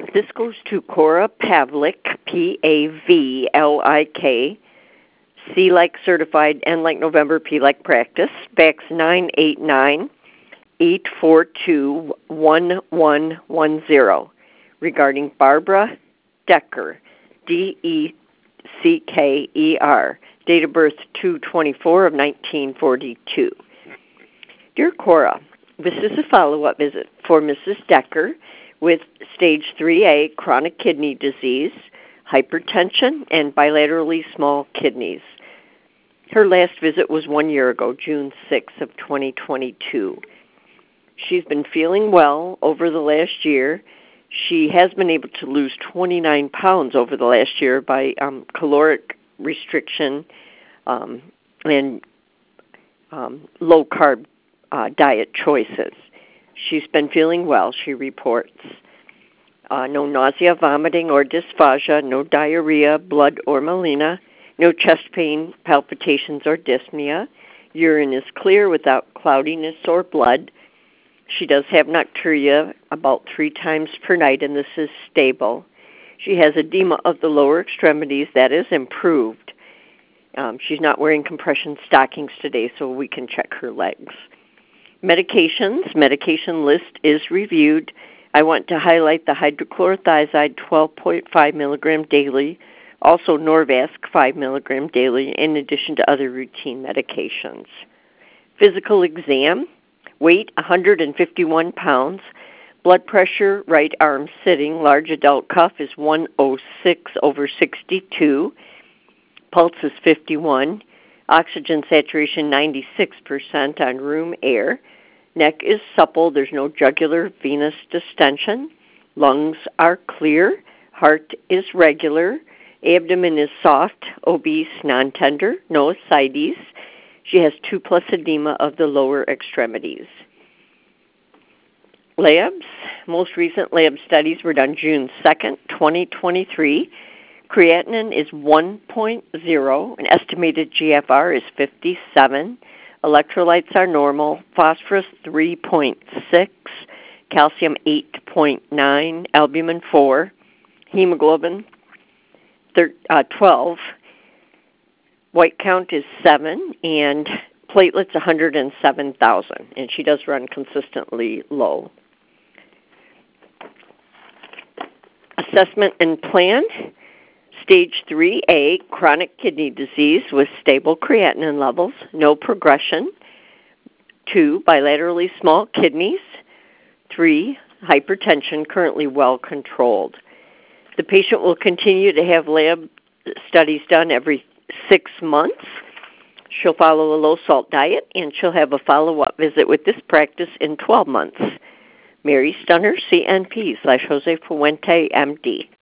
This goes to Cora Pavlik, Pavlik, C like certified, N like November, P like practice, Fax 989-842-1110, regarding Barbara Decker, Decker, date of birth 2/24 of 1942. Dear Cora, this is a follow-up visit for Mrs. Decker with stage 3A chronic kidney disease, hypertension, and bilaterally small kidneys. Her last visit was 1 year ago, June 6th of 2022. She's been feeling well over the last year. She has been able to lose 29 pounds over the last year by caloric restriction and low-carb diet choices. She's been feeling well, she reports. No nausea, vomiting, or dysphagia, no diarrhea, blood, or melena, no chest pain, palpitations, or dyspnea. Urine is clear without cloudiness or blood. She does have nocturia about 3 times per night, and this is stable. She has edema of the lower extremities that is improved. She's not wearing compression stockings today, so we can check her legs. Medications, medication list is reviewed. I want to highlight the hydrochlorothiazide 12.5 milligram daily, also Norvasc 5 milligram daily, in addition to other routine medications. Physical exam, weight 151 pounds, blood pressure, right arm sitting, large adult cuff is 106/62, pulse is 51, oxygen saturation 96% on room air, neck is supple, there's no jugular venous distension, lungs are clear, heart is regular, abdomen is soft, obese, non-tender, no ascites. She has 2+ edema of the lower extremities. Labs, most recent lab studies were done June 2nd, 2023. Creatinine is 1.0, an estimated GFR is 57, electrolytes are normal, phosphorus 3.6, calcium 8.9, albumin 4, hemoglobin 12, white count is 7, and platelets 107,000, and she does run consistently low. Assessment and plan. Stage 3A, chronic kidney disease with stable creatinine levels, no progression. 2, bilaterally small kidneys. 3, hypertension, currently well controlled. The patient will continue to have lab studies done every 6 months. She'll follow a low-salt diet, and she'll have a follow-up visit with this practice in 12 months. Mary Stunner, CNP /Jose Fuente, MD.